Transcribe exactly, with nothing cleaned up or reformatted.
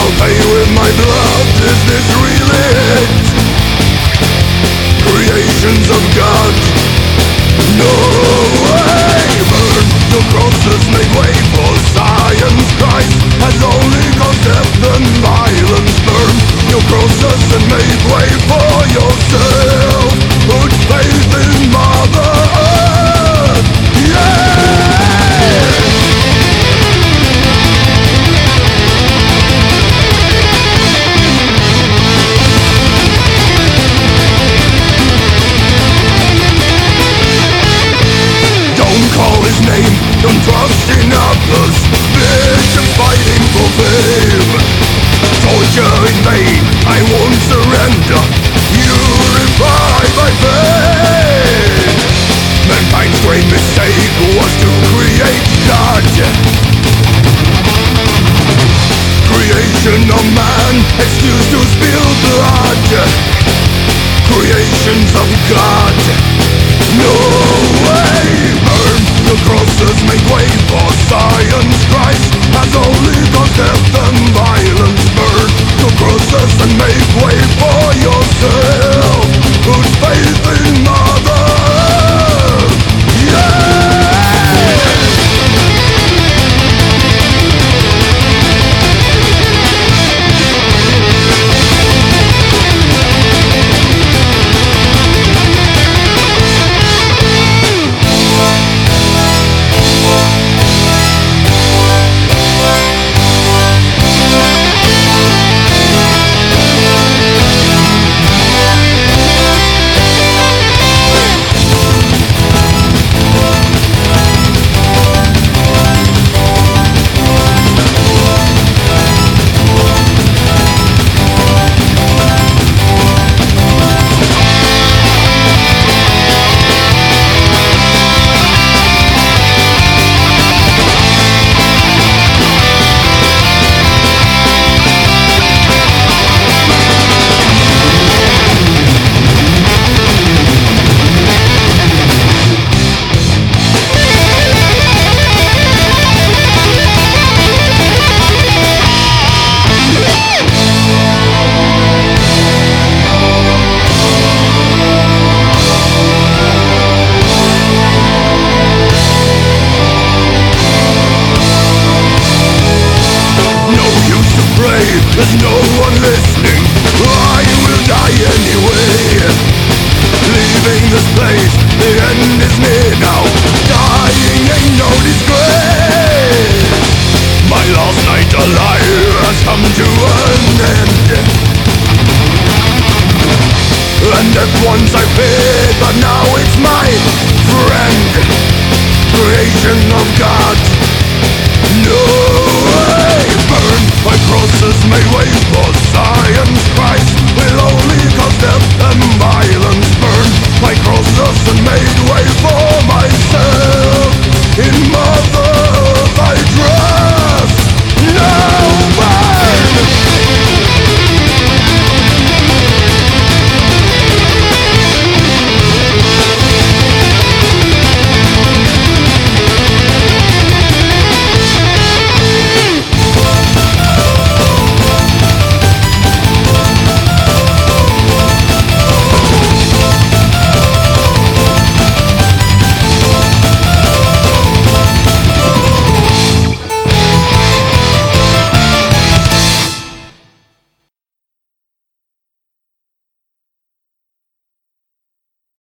I'll pay with my blood. Is this really it? Creations of God, no way. Burn your crosses, make way for science. Christ has only caused death and violence. Burn your crosses and make way for yourself. Put faith in Mother Earth, yeah. Call his name, don't trust in others. Visions fighting for fame, torture in vain, I won't surrender. Purify by faith. Mankind's great mistake was to create God. Creation of man, excuse to spill blood. Creations of God, no way. Burn the crosses, make way for science. Christ has only caused death and violence. Burn the crosses and make way for yourself. Put faith in Mother Earth, yeah. There's no one listening, I will die anyway. Leaving this place, the end is near now. Dying ain't no disgrace. My last night alive has come to an end. And at once I feared, but now it's my friend. Creation of God.